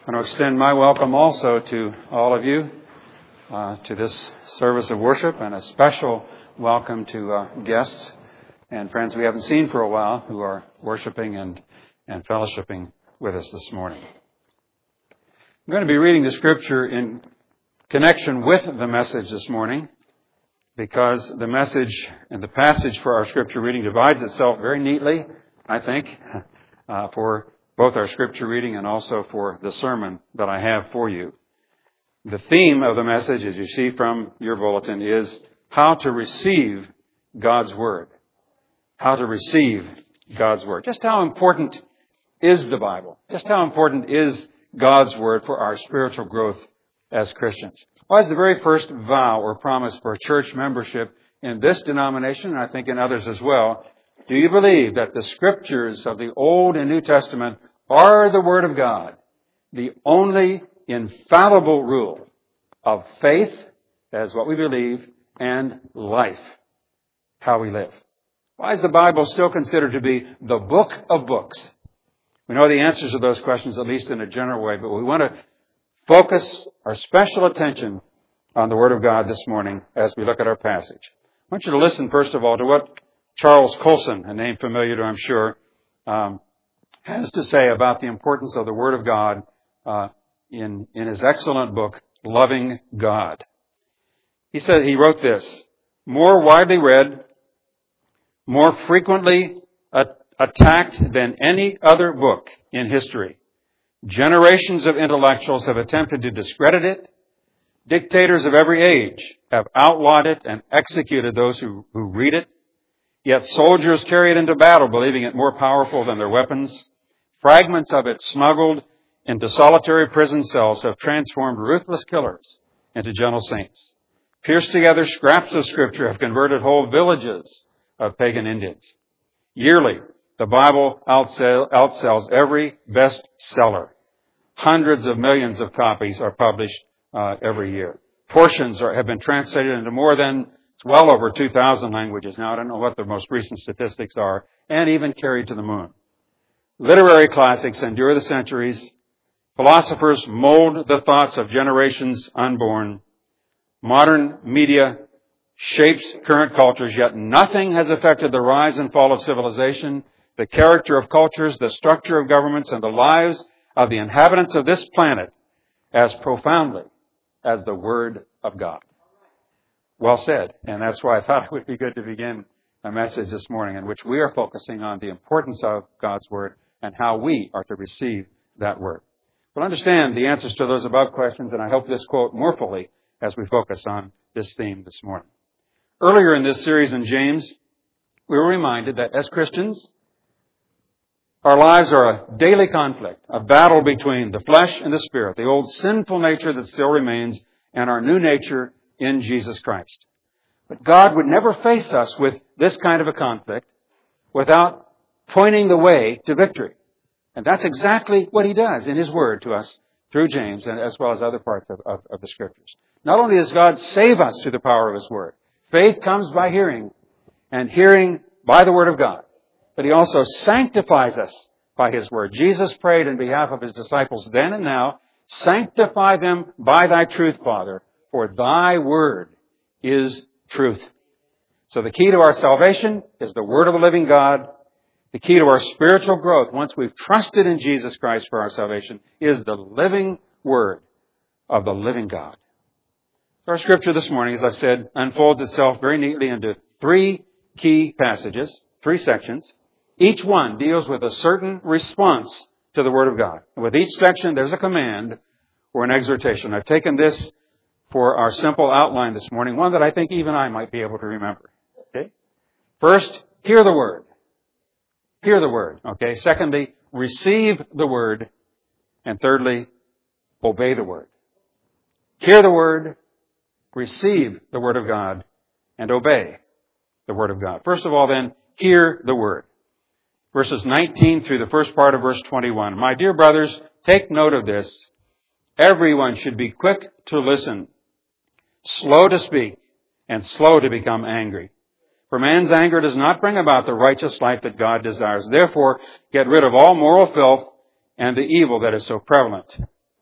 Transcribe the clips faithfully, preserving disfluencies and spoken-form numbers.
I want to extend my welcome also to all of you uh, to this service of worship, and a special welcome to uh, guests and friends we haven't seen for a while who are worshiping and, and fellowshipping with us this morning. I'm going to be reading the Scripture in connection with the message this morning, because the message and the passage for our Scripture reading divides itself very neatly, I think, uh, for both our Scripture reading and also for the sermon that I have for you. The theme of the message, as you see from your bulletin, is how to receive God's Word. How to receive God's Word. Just how important is the Bible? Just how important is God's Word for our spiritual growth as Christians? Well, as the very first vow or promise for church membership in this denomination, and I think in others as well, do you believe that the Scriptures of the Old and New Testament are the Word of God, the only infallible rule of faith, that is what we believe, and life, how we live? Why is the Bible still considered to be the book of books? We know the answers to those questions, at least in a general way, but we want to focus our special attention on the Word of God this morning as we look at our passage. I want you to listen, first of all, to what Charles Colson, a name familiar to I'm sure, um, has to say about the importance of the Word of God uh, in, in his excellent book, Loving God. He said, he wrote this: more widely read, more frequently a- attacked than any other book in history. Generations of intellectuals have attempted to discredit it. Dictators of every age have outlawed it and executed those who, who read it. Yet soldiers carry it into battle, believing it more powerful than their weapons. Fragments of it smuggled into solitary prison cells have transformed ruthless killers into gentle saints. Pierced together scraps of Scripture have converted whole villages of pagan Indians. Yearly, the Bible outsell, outsells every bestseller. Hundreds of millions of copies are published uh, every year. Portions are, have been translated into more than, it's well over two thousand languages now. I don't know what the most recent statistics are, and even carried to the moon. Literary classics endure the centuries. Philosophers mold the thoughts of generations unborn. Modern media shapes current cultures, yet nothing has affected the rise and fall of civilization, the character of cultures, the structure of governments, and the lives of the inhabitants of this planet as profoundly as the Word of God. Well said. And that's why I thought it would be good to begin a message this morning in which we are focusing on the importance of God's Word and how we are to receive that Word. We'll understand the answers to those above questions, and I hope this quote more fully as we focus on this theme this morning. Earlier in this series in James, we were reminded that as Christians, our lives are a daily conflict, a battle between the flesh and the spirit, the old sinful nature that still remains, and our new nature in Jesus Christ. But God would never face us with this kind of a conflict without pointing the way to victory. And that's exactly what He does in His Word to us through James, and as well as other parts of, of, of the Scriptures. Not only does God save us through the power of His Word, faith comes by hearing, and hearing by the Word of God. But He also sanctifies us by His Word. Jesus prayed in behalf of His disciples then and now, sanctify them by Thy truth, Father, for Thy Word is truth. So the key to our salvation is the Word of the living God. The key to our spiritual growth, once we've trusted in Jesus Christ for our salvation, is the living Word of the living God. Our Scripture this morning, as I've said, unfolds itself very neatly into three key passages, three sections. Each one deals with a certain response to the Word of God. And with each section, there's a command or an exhortation. I've taken this for our simple outline this morning, one that I think even I might be able to remember. Okay? First, hear the Word. Hear the Word. Okay? Secondly, receive the Word. And thirdly, obey the Word. Hear the Word, receive the Word of God, and obey the Word of God. First of all, then, hear the Word. Verses nineteen through the first part of verse twenty-one. My dear brothers, take note of this. Everyone should be quick to listen, slow to speak, and slow to become angry. For man's anger does not bring about the righteous life that God desires. Therefore, get rid of all moral filth and the evil that is so prevalent.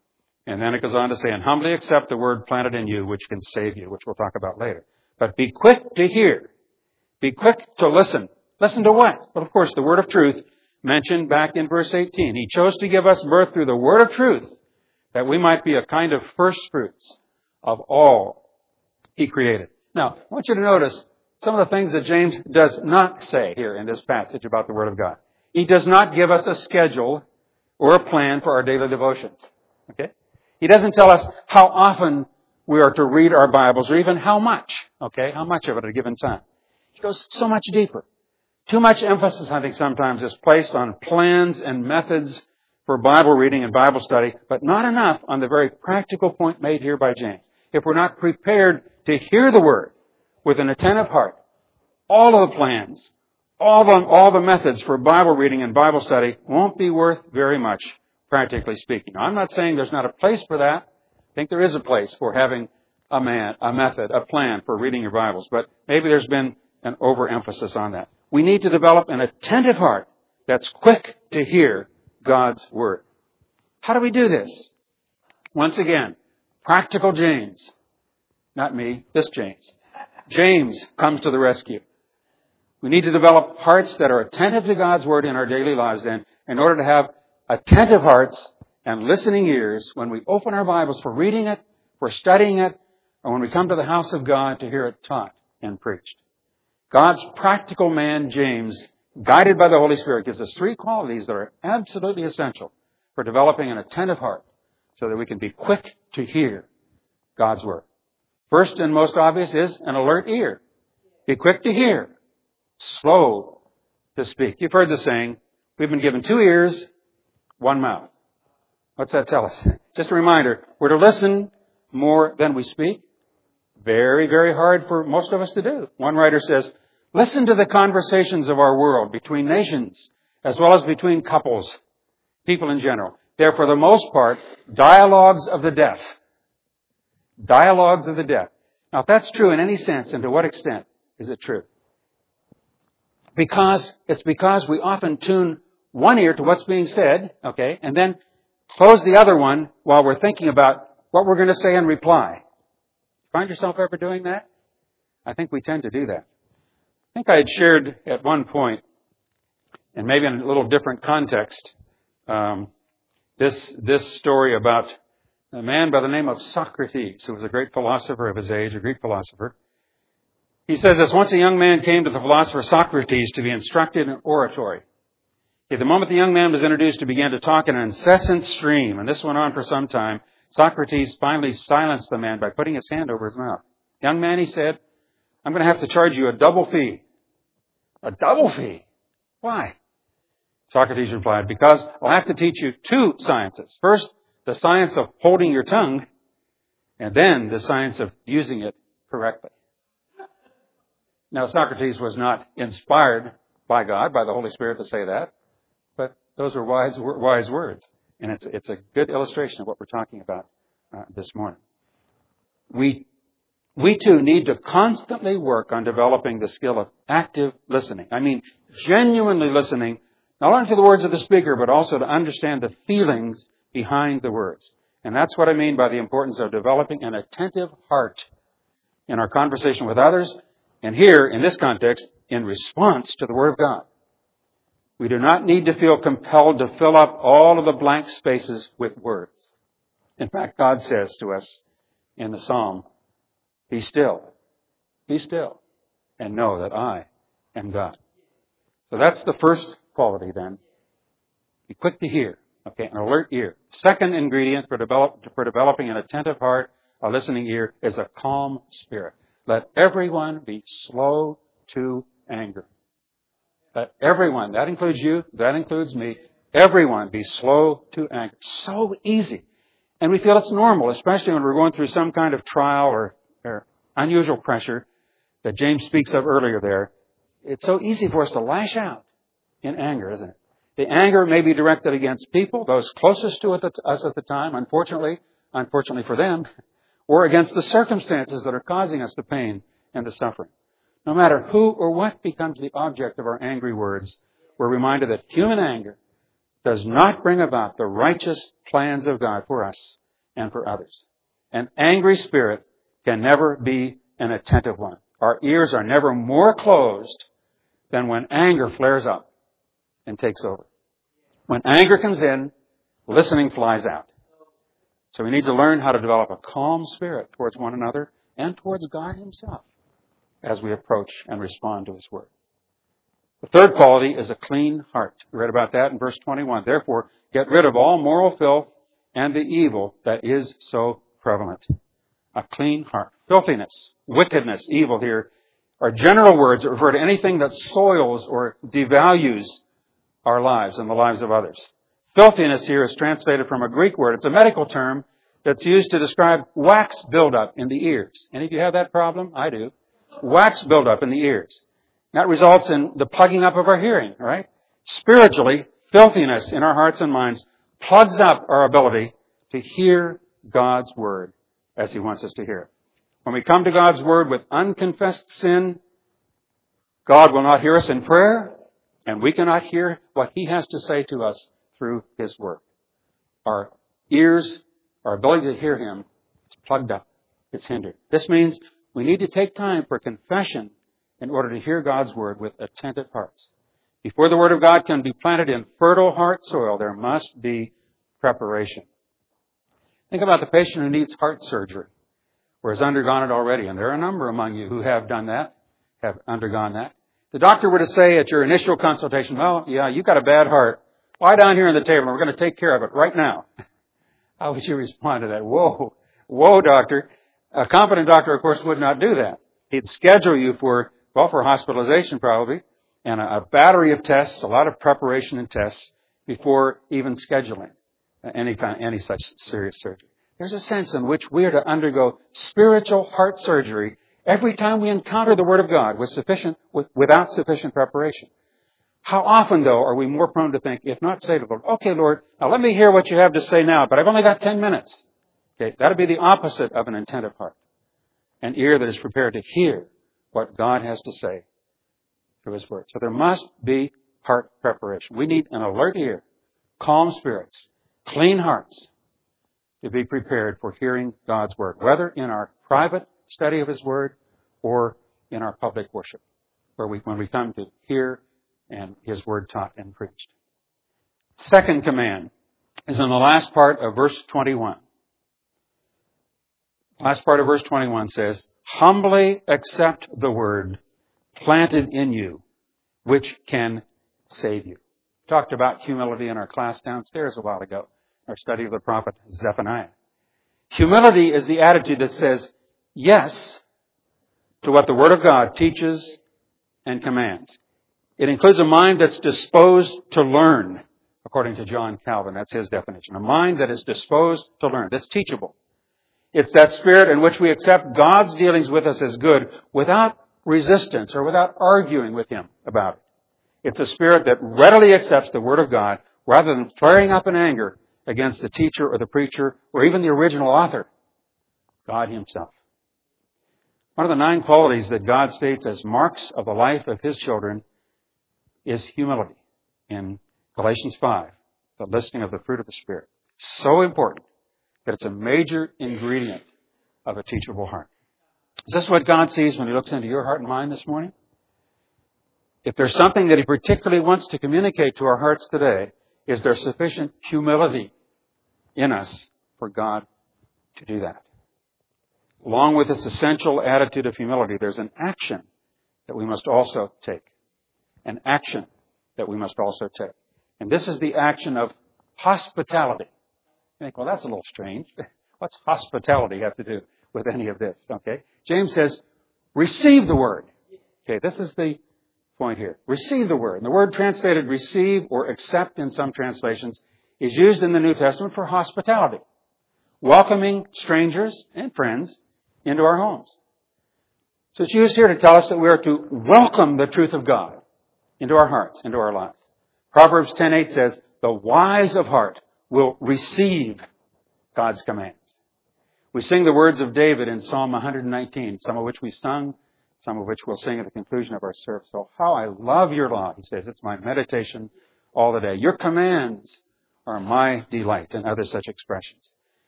And then it goes on to say, and humbly accept the word planted in you, which can save you, which we'll talk about later. But be quick to hear. Be quick to listen. Listen to what? Well, of course, the word of truth mentioned back in verse eighteen. He chose to give us birth through the word of truth, that we might be a kind of first fruits of all He created. Now, I want you to notice some of the things that James does not say here in this passage about the Word of God. He does not give us a schedule or a plan for our daily devotions. Okay? He doesn't tell us how often we are to read our Bibles or even how much. Okay? How much of it at a given time. He goes so much deeper. Too much emphasis, I think, sometimes is placed on plans and methods for Bible reading and Bible study, but not enough on the very practical point made here by James. If we're not prepared to hear the Word with an attentive heart, all of the plans, all the, all the methods for Bible reading and Bible study won't be worth very much, practically speaking. Now, I'm not saying there's not a place for that. I think there is a place for having a man, a method, a plan for reading your Bibles, but maybe there's been an overemphasis on that. We need to develop an attentive heart that's quick to hear God's Word. How do we do this? Once again, practical James. Not me, this James. James comes to the rescue. We need to develop hearts that are attentive to God's Word in our daily lives then, in order to have attentive hearts and listening ears when we open our Bibles for reading it, for studying it, or when we come to the house of God to hear it taught and preached. God's practical man, James, guided by the Holy Spirit, gives us three qualities that are absolutely essential for developing an attentive heart so that we can be quick to hear God's Word. First and most obvious is an alert ear. Be quick to hear, slow to speak. You've heard the saying, we've been given two ears, one mouth. What's that tell us? Just a reminder, we're to listen more than we speak. Very, very hard for most of us to do. One writer says, listen to the conversations of our world between nations as well as between couples, people in general. They're, for the most part, dialogues of the deaf. Dialogues of the deaf. Now, if that's true in any sense, and to what extent is it true? Because, it's because we often tune one ear to what's being said, okay, and then close the other one while we're thinking about what we're going to say in reply. Find yourself ever doing that? I think we tend to do that. I think I had shared at one point, and maybe in a little different context, um, this this story about a man by the name of Socrates, who was a great philosopher of his age, a Greek philosopher. He says this, once a young man came to the philosopher Socrates to be instructed in oratory. Okay, the moment the young man was introduced, he began to talk in an incessant stream, and this went on for some time. Socrates finally silenced the man by putting his hand over his mouth. Young man, he said, I'm going to have to charge you a double fee. A double fee? Why? Socrates replied, because I'll have to teach you two sciences. First, the science of holding your tongue, and then the science of using it correctly. Now, Socrates was not inspired by God, by the Holy Spirit to say that, but those are wise, wise words. And it's, it's a good illustration of what we're talking about uh, this morning. We, we too need to constantly work on developing the skill of active listening. I mean, genuinely listening, not only to the words of the speaker, but also to understand the feelings behind the words. And that's what I mean by the importance of developing an attentive heart in our conversation with others. And here, in this context, in response to the Word of God. We do not need to feel compelled to fill up all of the blank spaces with words. In fact, God says to us in the Psalm, be still, be still, and know that I am God. So that's the first quality then. Be quick to hear, okay, an alert ear. Second ingredient for, develop, for developing an attentive heart, a listening ear, is a calm spirit. Let everyone be slow to anger. Let everyone, that includes you, that includes me, everyone be slow to anger. So easy. And we feel it's normal, especially when we're going through some kind of trial or, or unusual pressure that James speaks of earlier there. It's so easy for us to lash out in anger, isn't it? The anger may be directed against people, those closest to us at the time, unfortunately, unfortunately for them, or against the circumstances that are causing us the pain and the suffering. No matter who or what becomes the object of our angry words, we're reminded that human anger does not bring about the righteous plans of God for us and for others. An angry spirit can never be an attentive one. Our ears are never more closed than when anger flares up and takes over. When anger comes in, listening flies out. So we need to learn how to develop a calm spirit towards one another and towards God Himself as we approach and respond to His Word. The third quality is a clean heart. We read about that in verse twenty-one. Therefore, get rid of all moral filth and the evil that is so prevalent. A clean heart. Filthiness, wickedness, evil here are general words that refer to anything that soils or devalues our lives and the lives of others. Filthiness here is translated from a Greek word. It's a medical term that's used to describe wax buildup in the ears. Any of you have that problem? I do. Wax buildup in the ears. That results in the plugging up of our hearing, right? Spiritually, filthiness in our hearts and minds plugs up our ability to hear God's Word as He wants us to hear it. When we come to God's Word with unconfessed sin, God will not hear us in prayer, and we cannot hear what He has to say to us through His Word. Our ears, our ability to hear Him is plugged up. It's hindered. This means we need to take time for confession in order to hear God's Word with attentive hearts. Before the Word of God can be planted in fertile heart soil, there must be preparation. Think about the patient who needs heart surgery or has undergone it already. And there are a number among you who have done that, have undergone that. The doctor were to say at your initial consultation, well, yeah, you've got a bad heart. Lie down here on the table and we're going to take care of it right now. How would you respond to that? Whoa, whoa, doctor. A competent doctor, of course, would not do that. He'd schedule you for, well, for hospitalization probably, and a, a battery of tests, a lot of preparation and tests before even scheduling any kind, any such serious surgery. There's a sense in which we are to undergo spiritual heart surgery every time we encounter the Word of God with sufficient, with, without sufficient preparation. How often, though, are we more prone to think, if not say to the Lord, okay, Lord, now let me hear what you have to say now, but I've only got ten minutes. Okay, that would be the opposite of an attentive heart. An ear that is prepared to hear what God has to say through His Word. So there must be heart preparation. We need an alert ear, calm spirits, clean hearts to be prepared for hearing God's Word, whether in our private study of His Word or in our public worship, where we, when we come to hear and His Word taught and preached. Second command is in the last part of verse twenty-one. Last part of verse twenty-one says, humbly accept the Word planted in you, which can save you. We talked about humility in our class downstairs a while ago, our study of the prophet Zephaniah. Humility is the attitude that says yes to what the Word of God teaches and commands. It includes a mind that's disposed to learn, according to John Calvin. That's his definition. A mind that is disposed to learn, that's teachable. It's that spirit in which we accept God's dealings with us as good without resistance or without arguing with Him about it. It's a spirit that readily accepts the Word of God rather than flaring up in anger against the teacher or the preacher or even the original author, God Himself. One of the nine qualities that God states as marks of the life of His children is humility. In Galatians five, the listing of the fruit of the Spirit. It's so important that it's a major ingredient of a teachable heart. Is this what God sees when He looks into your heart and mind this morning? If there's something that He particularly wants to communicate to our hearts today, is there sufficient humility in us for God to do that? Along with its essential attitude of humility, there's an action that we must also take. An action that we must also take. And this is the action of hospitality. You think, well, that's a little strange. What's hospitality have to do with any of this? Okay. James says, receive the Word. Okay, this is the point here. Receive the Word. And the word translated receive or accept in some translations is used in the New Testament for hospitality. Welcoming strangers and friends into our homes. So it's used here to tell us that we are to welcome the truth of God into our hearts, into our lives. Proverbs ten eight says, the wise of heart will receive God's commands. We sing the words of David in Psalm one nineteen, some of which we've sung, some of which we'll sing at the conclusion of our service. So how I love your law, he says. It's my meditation all the day. Your commands are my delight, and other such expressions.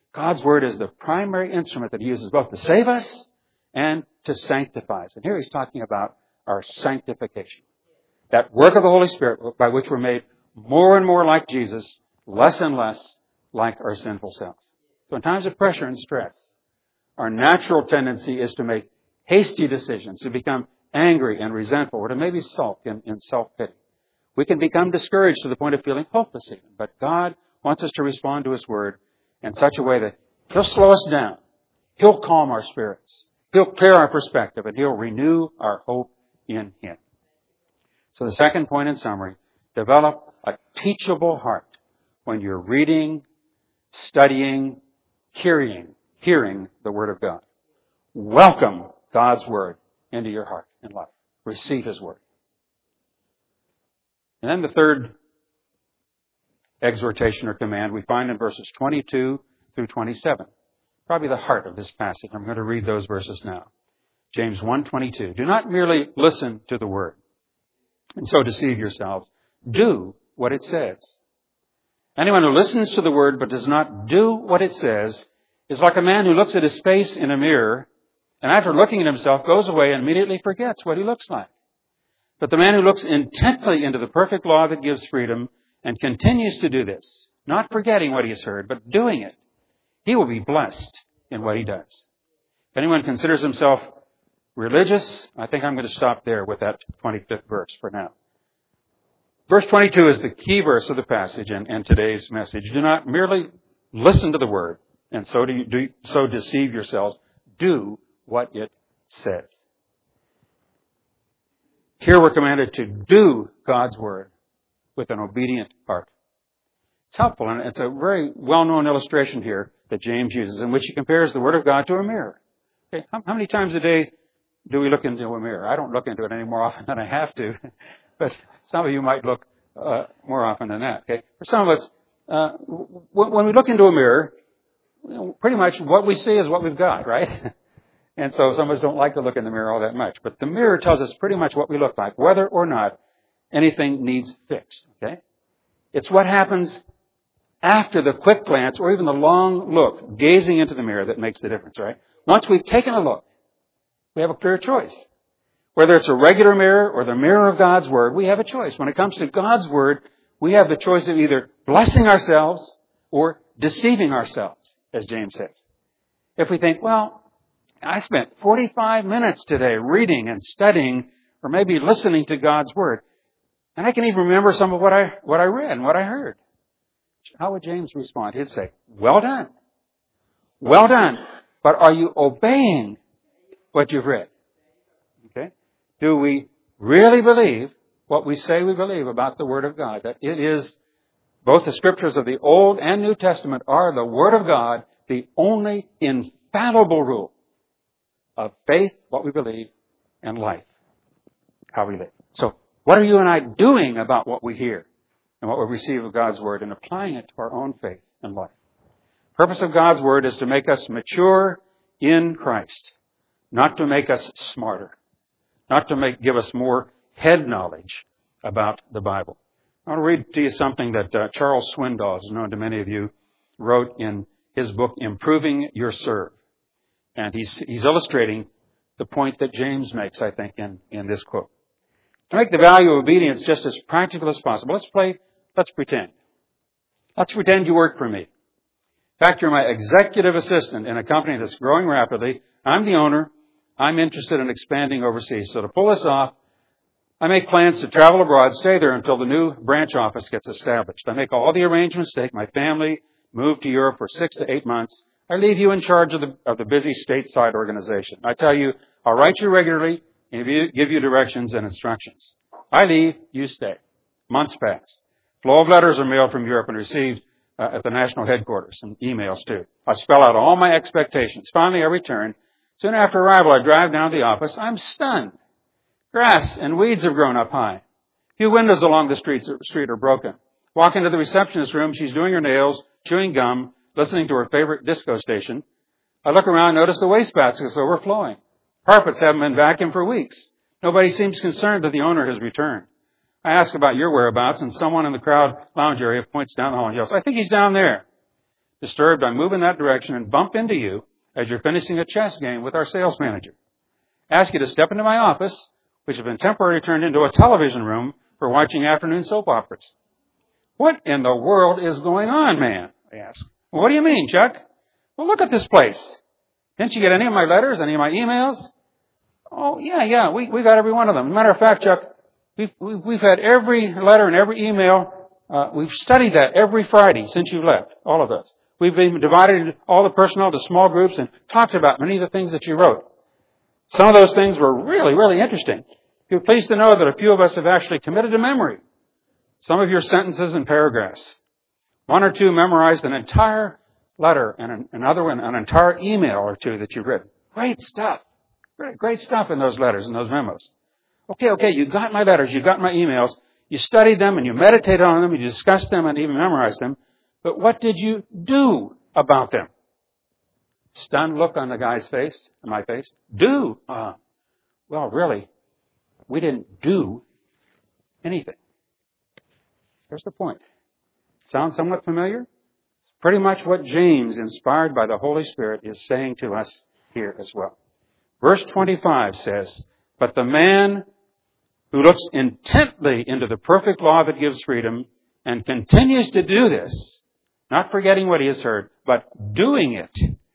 God's Word is the primary instrument that He uses both to save us and to sanctify us. And here He's talking about our sanctification. That work of the Holy Spirit by which we're made more and more like Jesus, less and less like our sinful selves. So in times of pressure and stress, our natural tendency is to make hasty decisions, to become angry and resentful, or to maybe sulk in, in self-pity. We can become discouraged to the point of feeling hopeless even. But God wants us to respond to His Word in such a way that He'll slow us down. He'll calm our spirits. He'll clear our perspective, and He'll renew our hope in Him. So the second point in summary, develop a teachable heart when you're reading, studying, hearing, hearing the Word of God. Welcome God's Word into your heart and life. Receive His Word. And then the third exhortation or command we find in verses twenty-two through twenty-seven. Probably the heart of this passage. I'm going to read those verses now. James one twenty-two. Do not merely listen to the Word and so deceive yourselves. Do what it says. Anyone who listens to the Word but does not do what it says is like a man who looks at his face in a mirror and after looking at himself goes away and immediately forgets what he looks like. But the man who looks intently into the perfect law that gives freedom and continues to do this, not forgetting what he has heard, but doing it, he will be blessed in what he does. If anyone considers himself religious, I think I'm going to stop there with that twenty-fifth verse for now. Verse twenty-two is the key verse of the passage and, and today's message. Do not merely listen to the Word and so do, you, do so deceive yourselves. Do what it says. Here we're commanded to do God's Word with an obedient heart. It's helpful, and it's a very well-known illustration here that James uses in which he compares the Word of God to a mirror. Okay, how, how many times a day do we look into a mirror? I don't look into it any more often than I have to, but some of you might look uh, more often than that. Okay, for some of us, uh, w- when we look into a mirror, pretty much what we see is what we've got, right? And so some of us don't like to look in the mirror all that much. But the mirror tells us pretty much what we look like, whether or not anything needs fixed. Okay? It's what happens after the quick glance or even the long look, gazing into the mirror, that makes the difference, right? Once we've taken a look, we have a clear choice. Whether it's a regular mirror or the mirror of God's Word, we have a choice. When it comes to God's Word, we have the choice of either blessing ourselves or deceiving ourselves, as James says. If we think, well, I spent forty-five minutes today reading and studying or maybe listening to God's Word, and I can even remember some of what I what I read and what I heard. How would James respond? He'd say, well done. Well done. But are you obeying what you've read? Okay? Do we really believe what we say we believe about the Word of God? That it is, both the Scriptures of the Old and New Testament are the Word of God, the only infallible rule of faith, what we believe, and life, how we live. So, what are you and I doing about what we hear and what we receive of God's Word and applying it to our own faith and life? The purpose of God's Word is to make us mature in Christ, not to make us smarter, not to make give us more head knowledge about the Bible. I want to read to you something that uh, Charles Swindoll, is known to many of you, wrote in his book, Improving Your Serve. And he's, he's illustrating the point that James makes, I think, in, in this quote. To make the value of obedience just as practical as possible, let's play, let's pretend. Let's pretend you work for me. In fact, you're my executive assistant in a company that's growing rapidly. I'm the owner. I'm interested in expanding overseas. So to pull this off, I make plans to travel abroad, stay there until the new branch office gets established. I make all the arrangements, take my family, move to Europe for six to eight months. I leave you in charge of the, of the busy stateside organization. I tell you, I'll write you regularly and give you directions and instructions. I leave, you stay. Months pass. Flow of letters are mailed from Europe and received uh, at the national headquarters, and emails too. I spell out all my expectations. Finally, I return. Soon after arrival, I drive down to the office. I'm stunned. Grass and weeds have grown up high. Few windows along the street, street are broken. Walk into the receptionist's room. She's doing her nails, chewing gum, listening to her favorite disco station. I look around and notice the wastebaskets overflowing. Carpets haven't been vacuumed for weeks. Nobody seems concerned that the owner has returned. I ask about your whereabouts, and someone in the crowd lounge area points down the hall and yells, I think he's down there. disturbed, I move in that direction and bump into you as you're finishing a chess game with our sales manager. Ask you to step into my office, which has been temporarily turned into a television room for watching afternoon soap operas. What in the world is going on, man? I ask. Well, what do you mean, Chuck? Well, look at this place. Didn't you get any of my letters, any of my emails? Oh, yeah, yeah, we, we got every one of them. As a matter of fact, Chuck, we've, we've, we've had every letter and every email. Uh, we've studied that every Friday since you left, all of us. We've been divided all the personnel to small groups and talked about many of the things that you wrote. Some of those things were really, really interesting. You're pleased to know that a few of us have actually committed to memory some of your sentences and paragraphs. One or two memorized an entire letter and another one, an entire email or two that you've written. Great stuff. Great, great stuff in those letters and those memos. Okay, okay, you got my letters, you got my emails. You studied them and you meditated on them, you discussed them and even memorized them. But what did you do about them? Stunned look on the guy's face, on my face. Do? Uh, well, really, we didn't do anything. Here's the point. Sound somewhat familiar? It's pretty much what James, inspired by the Holy Spirit, is saying to us here as well. Verse twenty-five says, but the man who looks intently into the perfect law that gives freedom and continues to do this, not forgetting what he has heard, but doing it,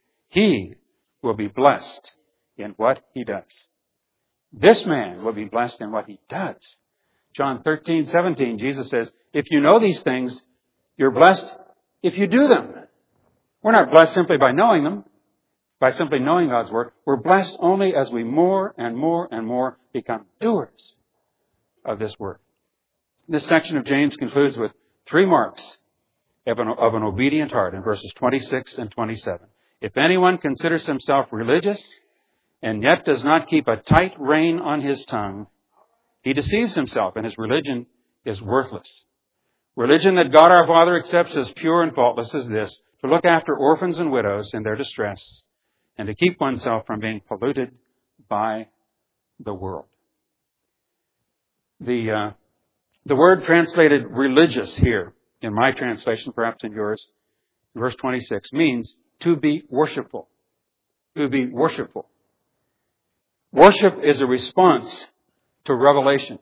he will be blessed in what he does. This man will be blessed in what he does. John thirteen seventeen, Jesus says, if you know these things, you're blessed if you do them. We're not blessed simply by knowing them, by simply knowing God's Word. We're blessed only as we more and more and more become doers of this Word. This section of James concludes with three marks of an, of an obedient heart in verses twenty-six and twenty-seven. If anyone considers himself religious and yet does not keep a tight rein on his tongue, he deceives himself and his religion is worthless. Religion that God our Father accepts as pure and faultless is this, to look after orphans and widows in their distress and to keep oneself from being polluted by the world. The, uh, the word translated religious here, in my translation, perhaps in yours, verse twenty-six, means to be worshipful. To be worshipful. Worship is a response to revelation.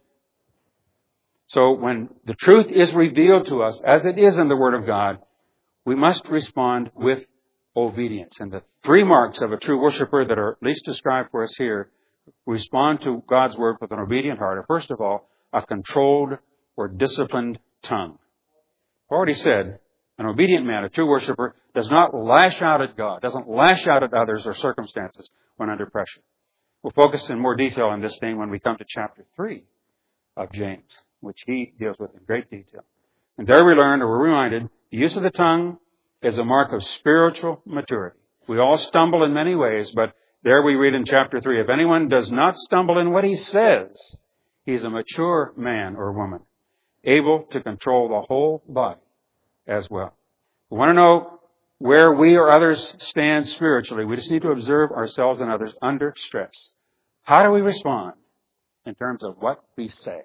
So when the truth is revealed to us, as it is in the Word of God, we must respond with obedience. And the three marks of a true worshiper that are at least described for us here respond to God's Word with an obedient heart are, first of all, a controlled or disciplined tongue. I've already said, an obedient man, a true worshiper, does not lash out at God, doesn't lash out at others or circumstances when under pressure. We'll focus in more detail on this thing when we come to chapter three of James, which he deals with in great detail. And there we learned, or we're reminded, the use of the tongue is a mark of spiritual maturity. We all stumble in many ways, but there we read in chapter three, if anyone does not stumble in what he says, he's a mature man or woman, able to control the whole body as well. We want to know where we or others stand spiritually. We just need to observe ourselves and others under stress. How do we respond in terms of what we say?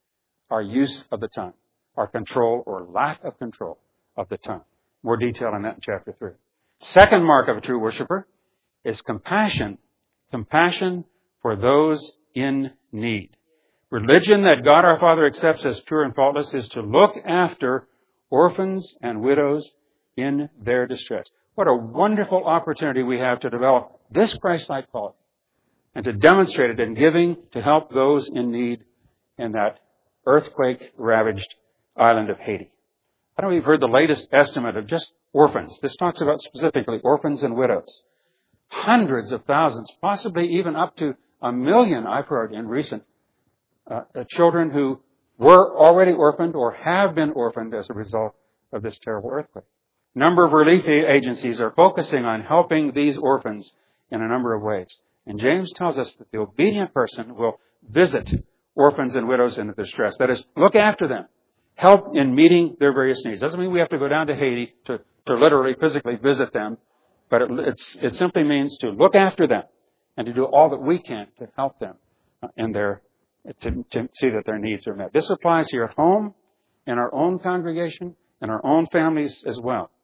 Our use of the tongue, our control or lack of control of the tongue. More detail on that in chapter three. Second mark of a true worshiper is compassion. Compassion for those in need. Religion that God our Father accepts as pure and faultless is to look after orphans and widows in their distress. What a wonderful opportunity we have to develop this Christ-like quality and to demonstrate it in giving to help those in need in that earthquake-ravaged island of Haiti. I don't know if you've heard the latest estimate of just orphans. This talks about specifically orphans and widows. Hundreds of thousands, possibly even up to a million, I've heard in recent, uh, children who were already orphaned or have been orphaned as a result of this terrible earthquake. A number of relief agencies are focusing on helping these orphans in a number of ways. And James tells us that the obedient person will visit orphans and widows in distress. That is, look after them. Help in meeting their various needs. Doesn't mean we have to go down to Haiti to, to literally, physically visit them. But it, it's, it simply means to look after them and to do all that we can to help them in their, to, to see that their needs are met. This applies here at home, in our own congregation, in our own families as well.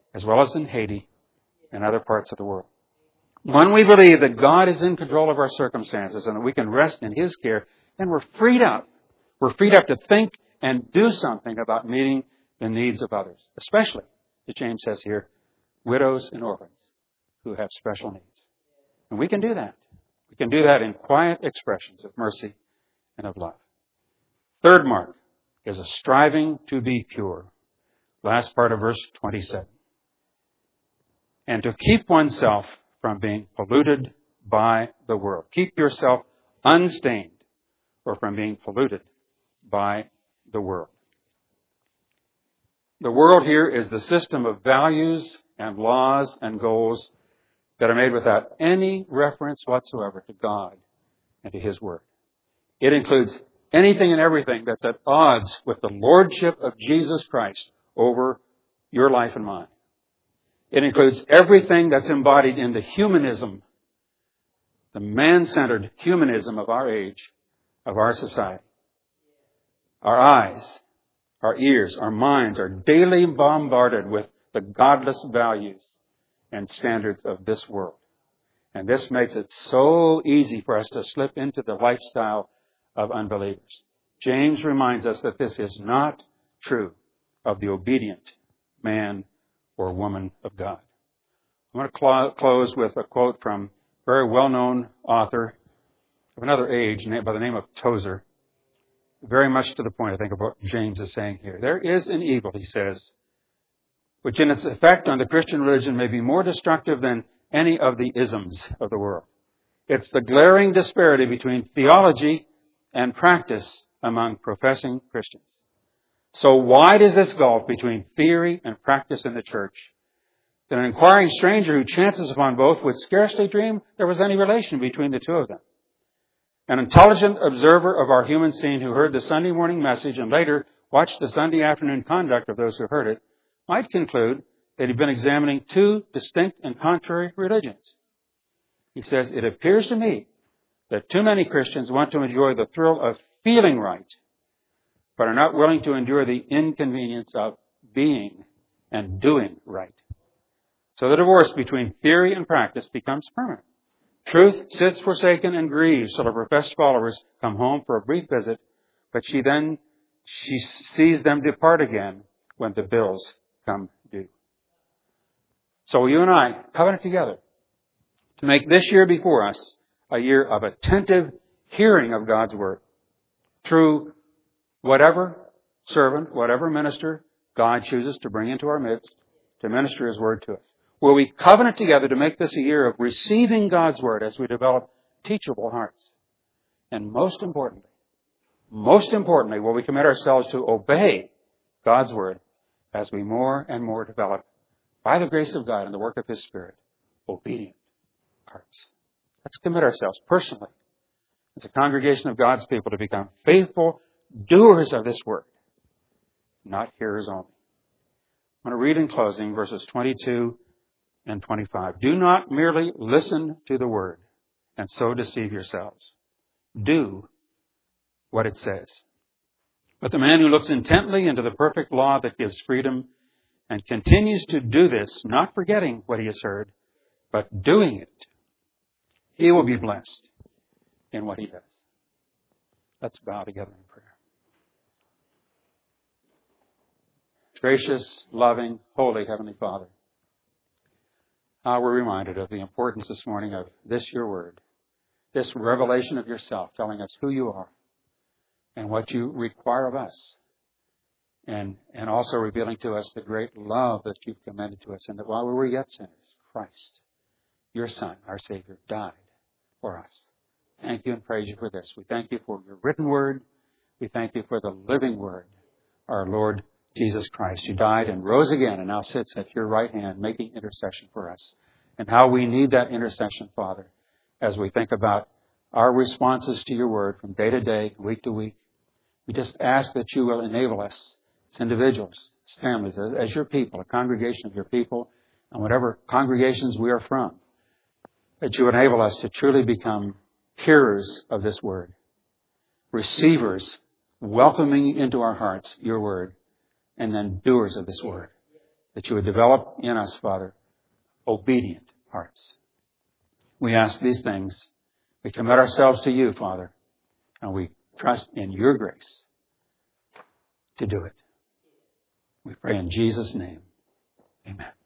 as well as in Haiti and other parts of the world. When we believe that God is in control of our circumstances and that we can rest in His care, then we're freed up. We're freed up to think and do something about meeting the needs of others, especially, as James says here, widows and orphans who have special needs. And we can do that. We can do that in quiet expressions of mercy and of love. Third mark is a striving to be pure. Last part of verse twenty-seven. And to keep oneself from being polluted by the world. Keep yourself unstained or from being polluted by the world. The world here is the system of values and laws and goals that are made without any reference whatsoever to God and to His Word. It includes anything and everything that's at odds with the lordship of Jesus Christ over your life and mine. It includes everything that's embodied in the humanism, the man-centered humanism of our age, of our society. Our eyes, our ears, our minds are daily bombarded with the godless values and standards of this world. And this makes it so easy for us to slip into the lifestyle of unbelievers. James reminds us that this is not true of the obedient man or woman of God. I'm going to cl- close with a quote from a very well-known author of another age by the name of Tozer. Very much to the point, I think, of what James is saying here. There is an evil, he says, which in its effect on the Christian religion may be more destructive than any of the isms of the world. It's the glaring disparity between theology and practice among professing Christians. So wide is this gulf between theory and practice in the church that an inquiring stranger who chances upon both would scarcely dream there was any relation between the two of them. An intelligent observer of our human scene who heard the Sunday morning message and later watched the Sunday afternoon conduct of those who heard it might conclude that he'd been examining two distinct and contrary religions. He says, it appears to me that too many Christians want to enjoy the thrill of feeling right, but are not willing to endure the inconvenience of being and doing right. So the divorce between theory and practice becomes permanent. Truth sits forsaken and grieves till her professed followers come home for a brief visit, but she then she sees them depart again when the bills come due. So you and I covenant together to make this year before us a year of attentive hearing of God's Word through whatever servant, whatever minister God chooses to bring into our midst to minister His Word to us. Will we covenant together to make this a year of receiving God's Word as we develop teachable hearts? And most importantly, most importantly, will we commit ourselves to obey God's Word as we more and more develop, by the grace of God and the work of His Spirit, obedient hearts? Let's commit ourselves personally as a congregation of God's people to become faithful doers of this Word, not hearers only. I'm going to read in closing verses twenty-two and twenty-five. Do not merely listen to the Word and so deceive yourselves. Do what it says. But the man who looks intently into the perfect law that gives freedom and continues to do this, not forgetting what he has heard, but doing it, he will be blessed in what he does. Let's bow together in prayer. Gracious, loving, holy Heavenly Father, how we're reminded of the importance this morning of this, your Word, this revelation of yourself, telling us who you are and what you require of us, and, and also revealing to us the great love that you've commended to us, and that while we were yet sinners, Christ, your Son, our Savior, died for us. Thank you and praise you for this. We thank you for your written Word. We thank you for the living Word, our Lord Jesus Christ, who died and rose again and now sits at your right hand making intercession for us. And how we need that intercession, Father, as we think about our responses to your Word from day to day, week to week. We just ask that you will enable us as individuals, as families, as your people, a congregation of your people, and whatever congregations we are from, that you enable us to truly become hearers of this Word, receivers, welcoming into our hearts your Word, and then doers of this Word, that you would develop in us, Father, obedient hearts. We ask these things. We commit ourselves to you, Father, and we trust in your grace to do it. We pray in Jesus' name. Amen.